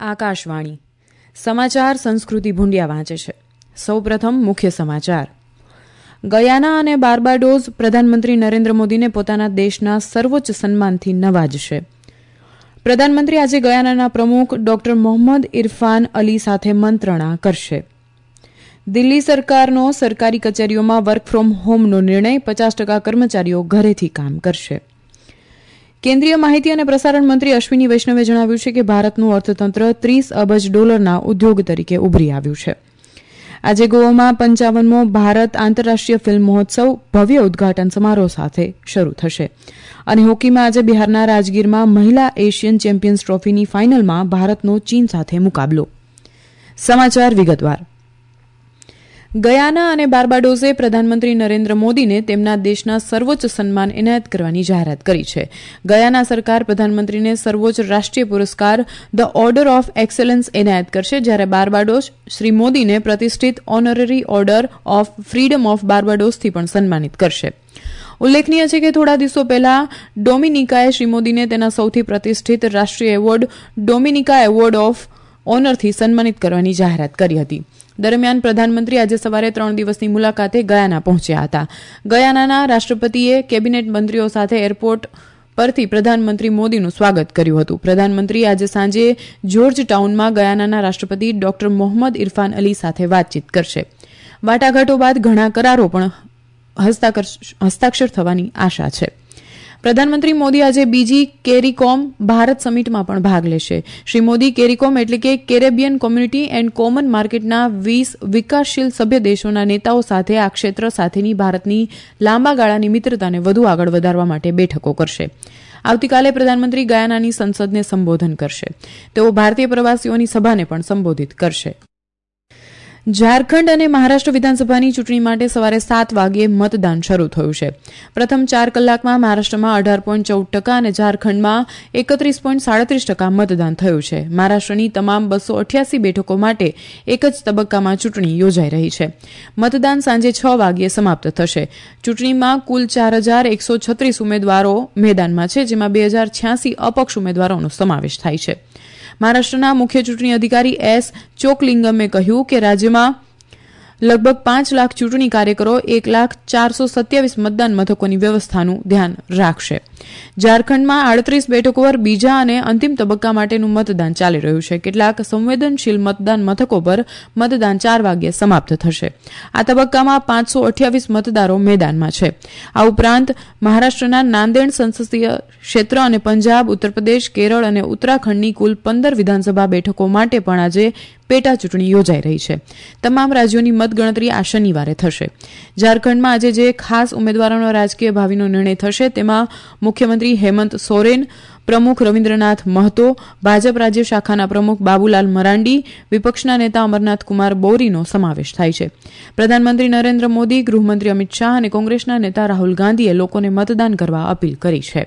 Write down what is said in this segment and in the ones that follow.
આકાશવાણી સમાચાર સંસ્કૃતિ ભુંડિયા વાંચે છે. સૌપ્રથમ મુખ્ય સમાચાર. ગયાના અને બાર્બાડોસ પ્રધાનમંત્રી નરેન્દ્ર મોદીને પોતાના દેશના સર્વોચ્ચ સન્માનથી નવાજશે. પ્રધાનમંત્રી આજે ગયાનાના પ્રમુખ ડોક્ટર મોહમ્મદ ઇરફાન અલી સાથે મંત્રણા કરશે. દિલ્હી સરકારનો સરકારી કચેરીઓમાં વર્ક ફ્રોમ હોમનો નિર્ણય, 50% કર્મચારીઓ ઘરેથી કામ કરશે. કેન્દ્રીય માહિતી અને પ્રસારણ મંત્રી અશ્વિની વૈષ્ણવે જણાવ્યું છે કે ભારતનું અર્થતંત્ર $30 અબજ ઉદ્યોગ તરીકે ઉભરી આવ્યું છે. આજે ગોવામાં 55મો ભારત આંતરરાષ્ટ્રીય ફિલ્મ મહોત્સવ ભવ્ય ઉદઘાટન સમારોહ સાથે શરૂ થશે. અને હોકીમાં આજે બિહારના રાજગીરમાં મહિલા એશિયન ચેમ્પિયન્સ ટ્રોફીની ફાઇનલમાં ભારતનો ચીન સાથે મુકાબલો. સમાચાર વિગતવાર. ગયાના અને બાર્બાડોસે પ્રધાનમંત્રી નરેન્દ્ર મોદીને તેમના દેશના સર્વોચ્ચ સન્માન એનાયત કરવાની જાહેરાત કરી છે. ગયાના સરકાર પ્રધાનમંત્રીને સર્વોચ્ચ રાષ્ટ્રીય પુરસ્કાર ધ ઓર્ડર ઓફ એક્સેલન્સ એનાયત કરશે, જ્યારે બાર્બાડોસ શ્રી મોદીને પ્રતિષ્ઠિત honorary order of freedom of બાર્બાડોસથી પણ સન્માનિત કરશે. ઉલ્લેખનીય છે કે થોડા દિવસો પહેલા ડોમિનિકાએ શ્રી મોદીને તેના સૌથી પ્રતિષ્ઠિત રાષ્ટ્રીય એવોર્ડ ડોમિનિકા એવોર્ડ ઓફ ઓનરથી સન્માનિત કરવાની જાહેરાત કરી હતી. દરમિયાન પ્રધાનમંત્રી આજે સવારે 3 દિવસની મુલાકાતે ગયાના પહોંચ્યા હતા. ગયાનાના રાષ્ટ્રપતિએ કેબિનેટ મંત્રીઓ સાથે એરપોર્ટ પરથી પ્રધાનમંત્રી મોદીનું સ્વાગત કર્યું હતું. પ્રધાનમંત્રી આજે સાંજે જોર્જ ટાઉનમાં ગયાનાના રાષ્ટ્રપતિ ડોક્ટર મોહમ્મદ ઇરફાન અલી સાથે વાતચીત કરશે. વાટાઘાટો બાદ ઘણા કરારો પણ હસ્તાક્ષર થવાની આશા છે. પ્રધાનમંત્રી મોદી આજે બીજી કેરીકોમ ભારત સમિટમાં પણ ભાગ લેશે. શ્રી મોદી કેરીકોમ એટલે કે કેરેબિયન કોમ્યુનિટી એન્ડ કોમન માર્કેટના 20 વિકાસશીલ સભ્ય દેશોના નેતાઓ સાથે આ ક્ષેત્ર સાથેની ભારતની લાંબા ગાળાની મિત્રતાને વધુ આગળ વધારવા માટે બેઠકો કરશે. આવતીકાલે પ્રધાનમંત્રી ગયાનાની સંસદને સંબોધન કરશે. તેઓ ભારતીય પ્રવાસીઓની સભાને પણ સંબોધિત કરશે. ઝારખંડ અને મહારાષ્ટ્ર વિધાનસભાની ચૂંટણી માટે સવારે 7 વાગ્યે મતદાન શરૂ થયું છે. પ્રથમ 4 કલાકમાં મહારાષ્ટ્રમાં 18.14% અને ઝારખંડમાં 31.37% મતદાન થયું છે. મહારાષ્ટ્રની તમામ 288 બેઠકો માટે એક જ તબક્કામાં ચૂંટણી યોજાઈ રહી છે. મતદાન સાંજે 6 વાગ્યે સમાપ્ત થશે. ચૂંટણીમાં કુલ 4136 ઉમેદવારો મેદાનમાં છે, જેમાં 2086 અપક્ષ ઉમેદવારોનો સમાવેશ થાય છે. મહારાષ્ટ્રના મુખ્ય ચૂંટણી અધિકારી એસ ચોકલિંગમે કહ્યું કે રાજ્યમાં લગભગ 5 લાખ ચૂંટણી કાર્યકરો 1,427 મતદાન મથકોની વ્યવસ્થાનું ધ્યાન રાખશે. ઝારખંડમાં 38 બેઠકો પર બીજા અને અંતિમ તબક્કા માટેનું મતદાન ચાલી રહ્યું છે. કેટલાક સંવેદનશીલ મતદાન મથકો પર મતદાન 4 વાગ્યે સમાપ્ત થશે. આ તબક્કામાં 528 મતદારો મેદાનમાં છે. આ ઉપરાંત મહારાષ્ટ્રના નાંદેડ સંસદીય ક્ષેત્ર અને પંજાબ, ઉત્તર પ્રદેશ, કેરળ અને ઉત્તરાખંડની કુલ 15 વિધાનસભા બેઠકો માટે પણ આજે પેટા ચૂંટણી યોજાઈ રહી છે. તમામ રાજ્યોની મતગણતરી આ શનિવારે થશે. ઝારખંડમાં આજે જે ખાસ ઉમેદવારોનો રાજકીય ભાવિનો નિર્ણય થશે તેમાં મુખ્યમંત્રી હેમંત સોરેન, પ્રમુખ રવિન્દ્રનાથ મહતો, ભાજપ રાજ્ય શાખાના પ્રમુખ બાબુલાલ મરાંડી, વિપક્ષના નેતા અમરનાથ કુમાર બોરીનો સમાવેશ થાય છે. પ્રધાનમંત્રી નરેન્દ્ર મોદી, ગૃહમંત્રી અમિત શાહ અને કોંગ્રેસના નેતા રાહુલ ગાંધીએ લોકોને મતદાન કરવા અપીલ કરી છે.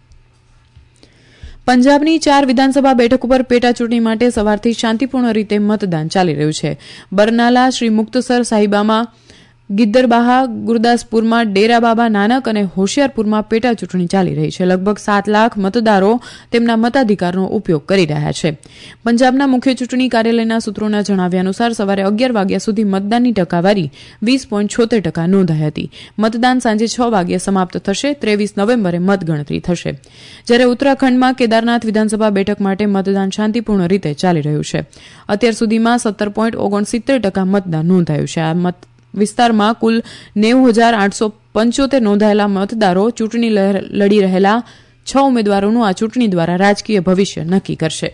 પંજાબની 4 વિધાનસભા બેઠકો પર પેટા ચૂંટણી માટે સવારથી શાંતિપૂર્ણ રીતે મતદાન ચાલી રહ્યું છે. બરનાલા, શ્રી મુક્તસર સાહિબામાં, ગિદ્દરબાહા, ગુરદાસપુરમાં, ડેરા બાબા નાનક અને હોશિયારપુરમાં પેટા ચૂંટણી ચાલી રહી છે. લગભગ 7 લાખ મતદારો તેમના મતાધિકારનો ઉપયોગ કરી રહ્યા છે. પંજાબના મુખ્ય ચૂંટણી કાર્યાલયના સૂત્રોના જણાવ્યા અનુસાર સવારે 11 વાગ્યા સુધી મતદાનની ટકાવારી 20.76% નોંધાઈ હતી. મતદાન સાંજે 6 વાગ્યે સમાપ્ત થશે. 23 નવેમ્બરે મતગણતરી થશે. જ્યારે ઉત્તરાખંડમાં કેદારનાથ વિધાનસભા બેઠક માટે મતદાન શાંતિપૂર્ણ રીતે ચાલી રહ્યું છે. અત્યાર સુધીમાં 17.69% મતદાન નોંધાયું છે. આ વિસ્તારમાં કુલ 90,875 નોંધાયેલા મતદારો ચૂંટણી લડી રહેલા 6 ઉમેદવારોનું આ ચૂંટણી દ્વારા રાજકીય ભવિષ્ય નક્કી કરશે.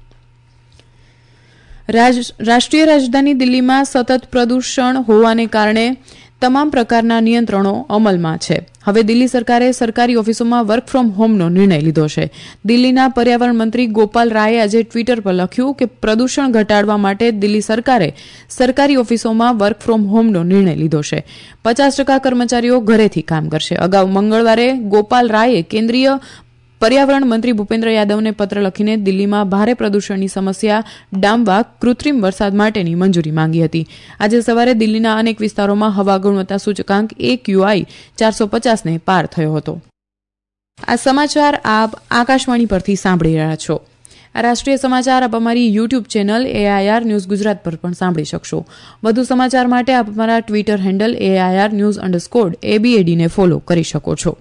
રાષ્ટ્રીય રાજધાની દિલ્હીમાં સતત પ્રદૂષણ હોવાને કારણે તમામ પ્રકારના નિયંત્રણો અમલમાં છે. હવે દિલ્હી સરકારે સરકારી ઓફિસોમાં વર્ક ફ્રોમ હોમનો નિર્ણય લીધો છે. દિલ્હીના પર્યાવરણ મંત્રી ગોપાલ રાયે આજે ટ્વિટર પર લખ્યું કે પ્રદૂષણ ઘટાડવા માટે દિલ્હી સરકારે સરકારી ઓફિસોમાં વર્ક ફ્રોમ હોમનો નિર્ણય લીધો છે. 50% કર્મચારીઓ ઘરેથી કામ કરશે. અગાઉ મંગળવારે ગોપાલ રાયે કેન્દ્રીય પર્યાવરણ મંત્રી ભૂપેન્દ્ર યાદવને પત્ર લખીને દિલ્હીમાં ભારે પ્રદૂષણની સમસ્યા ડામવા કૃત્રિમ વરસાદ માટેની મંજૂરી માંગી હતી. આજે સવારે દિલ્હીના અનેક વિસ્તારોમાં હવા ગુણવત્તા સૂચકાંક AQI 450ને પાર થયો હતો. આ સમાચાર આપ આકાશવાણી પરથી સાંભળી રહ્યા છો. આ રાષ્ટ્રીય સમાચાર આપ અમારી YouTube channel AIR news Gujarat પર પણ સાંભળી શકશો. વધુ સમાચાર માટે આપ અમારા ટ્વિટર હેન્ડલ AIR_ABAD ને ફોલો કરી શકો છો.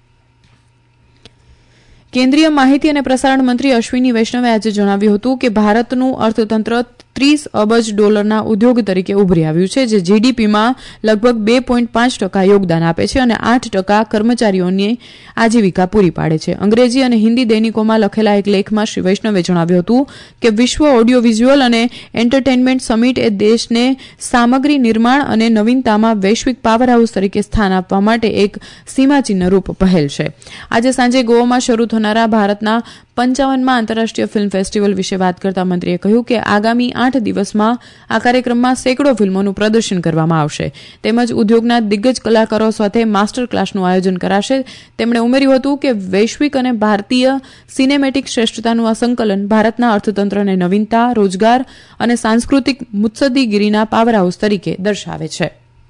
કેન્દ્રીય માહિતી અને પ્રસારણ મંત્રી અશ્વિની વૈષ્ણવે આજે જણાવ્યું હતું કે ભારતનું અર્થતંત્ર $30 અબજ ઉદ્યોગ તરીકે ઉભરી આવ્યું છે, જે જીડીપીમાં લગભગ 2.5% યોગદાન આપે છે અને 8% કર્મચારીઓની આજીવિકા પૂરી પાડે છે. અંગ્રેજી અને હિન્દી દૈનિકોમાં લખેલા એક લેખમાં શ્રી વૈષ્ણવે જણાવ્યું હતું કે વિશ્વ ઓડિયો વિઝ્યુઅલ અને એન્ટરટેનમેન્ટ સમિટ એ દેશને સામગ્રી નિર્માણ અને નવીનતામાં વૈશ્વિક પાવર હાઉસ તરીકે સ્થાન આપવા માટે એક સીમાચિહ્નરૂપ પહેલ છે. આજે સાંજે ગોવામાં શરૂ થનારા ભારતના 55મા આંતરરાષ્ટ્રીય ફિલ્મ ફેસ્ટિવલ વિશે વાત કરતા મંત્રીએ કહ્યું કે આગામી 8 દિવસમાં આ કાર્યક્રમમાં સેંકડો ફિલ્મોનું પ્રદર્શન કરવામાં આવશે. તેમજ ઉદ્યોગના દિગ્ગજ કલાકારો સાથે માસ્ટર ક્લાસનું આયોજન કરાશે. તેમણે ઉમેર્યું હતું કે વૈશ્વિક અને ભારતીય સિનેમેટિક શ્રેષ્ઠતાનું આ સંકલન ભારતના અર્થતંત્રને નવીનતા, રોજગાર અને સાંસ્કૃતિક મુત્સદ્દીગીરીના પાવર હાઉસ તરીકે દર્શાવે છે.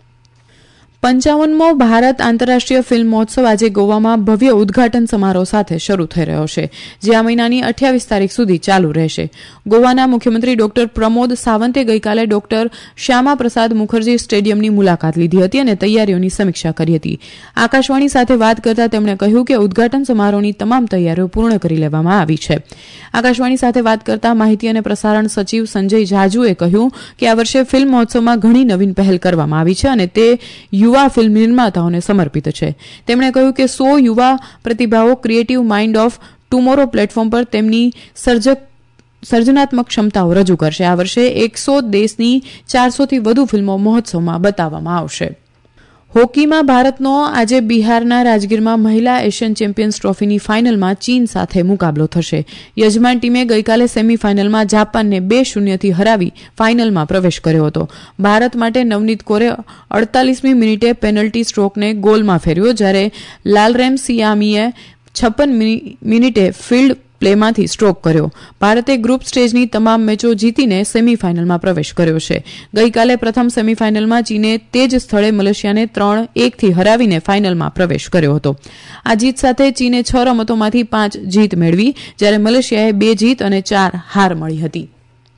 55મો ભારત આંતરરાષ્ટ્રીય ફિલ્મ મહોત્સવ આજે ગોવામાં ભવ્ય ઉદઘાટન સમારોહ સાથે શરૂ થઈ રહ્યો છે, જે આ મહિનાની 28 તારીખ સુધી ચાલુ રહેશે. ગોવાના મુખ્યમંત્રી ડોક્ટર પ્રમોદ સાવંતે ગઈકાલે ડોક્ટર શ્યામા પ્રસાદ મુખર્જી સ્ટેડિયમની મુલાકાત લીધી હતી અને તૈયારીઓની સમીક્ષા કરી હતી. આકાશવાણી સાથે વાત કરતા તેમણે કહ્યું કે ઉદઘાટન સમારોહની તમામ તૈયારીઓ પૂર્ણ કરી લેવામાં આવી છે. આકાશવાણી સાથે વાત કરતા માહિતી અને પ્રસારણ સચિવ સંજય જાજુએ કહ્યું કે આ વર્ષે ફિલ્મ મહોત્સવમાં ઘણી નવીન પહેલ કરવામાં આવી છે અને તે યુવા ફિલ્મ નિર્માતાઓને સમર્પિત છે. તેમણે કહ્યું કે 100 યુવા પ્રતિભાઓ creative mind of tomorrow platform પર તેમની સર્જનાત્મક ક્ષમતાઓ રજૂ કરશે. આ વર્ષે 100 દેશની 400થી વધુ ફિલ્મો મહોત્સવમાં બતાવવામાં આવશે. હોકીમાં ભારતનો આજે બિહારના રાજગીરમાં મહિલા એશિયન ચેમ્પિયન્સ ટ્રોફીની ફાઇનલમાં ચીન સાથે મુકાબલો થશે. યજમાન ટીમે ગઈકાલે સેમીફાઇનલમાં જાપાનને 2-0થી હરાવી ફાઇનલમાં પ્રવેશ કર્યો હતો. ભારત માટે નવનીત કૌરે 48મી મિનિટે પેનલ્ટી સ્ટ્રોકને ગોલમાં ફેરવ્યો, જ્યારે લાલરેમ સિયામીએ 56 મિનિટે ફિલ્ડ પ્લેમાંથી સ્ટ્રોક કર્યો. ભારતે ગ્રુપ સ્ટેજની તમામ મેચો જીતીને સેમીફાઇનલમાં પ્રવેશ કર્યો છે. ગઈકાલે પ્રથમ સેમીફાઇનલમાં ચીને તે જ સ્થળે મલેશિયાને 3-1થી હરાવીને ફાઇનલમાં પ્રવેશ કર્યો હતો. આ જીત સાથે ચીને 6 રમતોમાંથી 5 જીત મેળવી, જ્યારે મલેશિયાએ 2 જીત અને 4 હાર મળી હતી.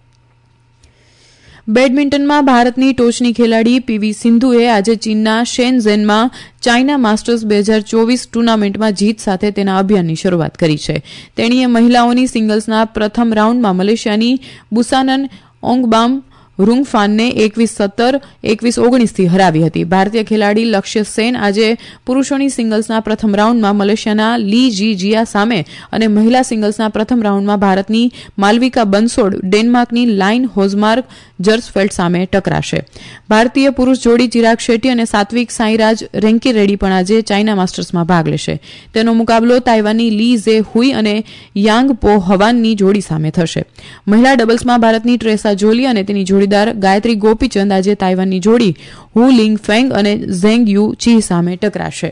બેડમિન્ટનમાં ભારતની ટોચની ખેલાડી પીવી સિંધુએ આજે ચીનના શેનઝેનમાં ચાઇના માસ્ટર્સ 2024 ટૂર્નામેન્ટમાં જીત સાથે તેના અભિયાનની શરૂઆત કરી છે. તેણીએ મહિલાઓની સિંગલ્સના પ્રથમ રાઉન્ડમાં મલેશિયાની બુસાનન ઓંગબામ રૂંગફાનને 21-17, 21-19થી હરાવી હતી. ભારતીય ખેલાડી લક્ષ્ય સેન આજે પુરુષોની સિંગલ્સના પ્રથમ રાઉન્ડમાં મલેશિયાના લી જી જિયા સામે અને મહિલા સિંગલ્સના પ્રથમ રાઉન્ડમાં ભારતની માલવિકા બનસોડ ડેનમાર્કની લાઇન હોઝમાર્ક જર્સફેલ્ડ સામે ટકરાશે. ભારતીય પુરુષ જોડી ચિરાગ શેટ્ટી અને સાત્વિક સાંઈરાજ રેન્કીરેડ્ડી પણ આજે ચાઇના માસ્ટર્સમાં ભાગ લેશે. તેનો મુકાબલો તાઇવાનની લી ઝે હુઈ અને યાંગ પો હવાનની જોડી સામે થશે. મહિલા ડબલ્સમાં ભારતની ટ્રેસા જોલી અને તેની જોડીદાર ગાયત્રી ગોપીચંદ આજે તાઇવાનની જોડી હુ લિંગ ફેંગ અને ઝેંગ યુ ચી સામે ટકરાશે.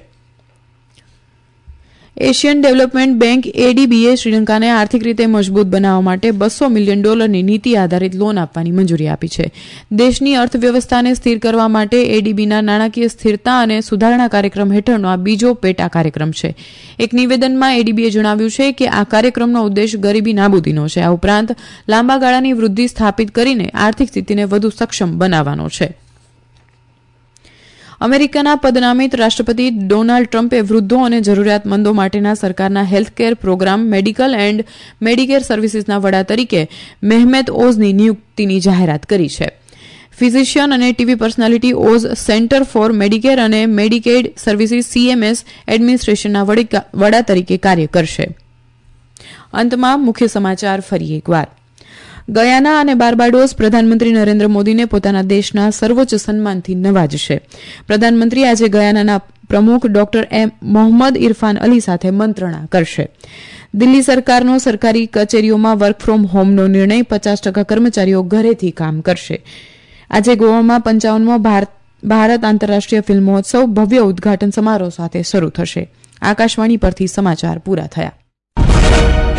એશિયન ડેવલપમેન્ટ બેંક ADBએ શ્રીલંકાને આર્થિક રીતે મજબૂત બનાવવા માટે $200 મિલિયન નીતિ આધારિત લોન આપવાની મંજૂરી આપી છે. દેશની અર્થવ્યવસ્થાને સ્થિર કરવા માટે ADBના નાણાકીય સ્થિરતા અને સુધારણા કાર્યક્રમ હેઠળનો આ બીજો પેટા કાર્યક્રમ છે. એક નિવેદનમાં ADBએ જણાવ્યું છે કે આ કાર્યક્રમનો ઉદ્દેશ ગરીબી નાબૂદીનો છે. આ ઉપરાંત લાંબા ગાળાની વૃદ્ધિ સ્થાપિત કરીને આર્થિક સ્થિતિને વધુ સક્ષમ બનાવવાનો છે. અમેરિકાના પદનામિત રાષ્ટ્રપતિ ડોનાલ્ડ ટ્રમ્પે વૃદ્ધો અને જરૂરિયાતમંદો માટેના સરકારના healthcare programme medical and Medicare સર્વિસીસના વડા તરીકે મેહમેત ઓઝની નિયુક્તિની જાહેરાત કરી છે. ફિઝિશિયન અને TV personality Oz centre for Medicare અને મેડિકેડ સર્વિસીસ CMS એડમિનિસ્ટ્રેશનના વડા તરીકે કાર્ય કરશે. અંતમાં મુખ્ય સમાચાર ફરી એકવાર. ગયાના અને બાર્બાડોસ પ્રધાનમંત્રી નરેન્દ્ર મોદીને પોતાના દેશના સર્વોચ્ચ સન્માનથી નવાજશે. પ્રધાનમંત્રી આજે ગયાનાના પ્રમુખ ડોક્ટર મોહમ્મદ ઇરફાન અલી સાથે મંત્રણા કરશે. દિલ્હી સરકારનો સરકારી કચેરીઓમાં વર્ક ફ્રોમ હોમનો નિર્ણય 50% કર્મચારીઓ ઘરેથી કામ કરશે. આજે ગોવામાં 55મો ભારત આંતરરાષ્ટ્રીય ફિલ્મ મહોત્સવ ભવ્ય ઉદઘાટન સમારોહ સાથે શરૂ થશે. આકાશવાણી પરથી સમાચાર પૂરા થયા.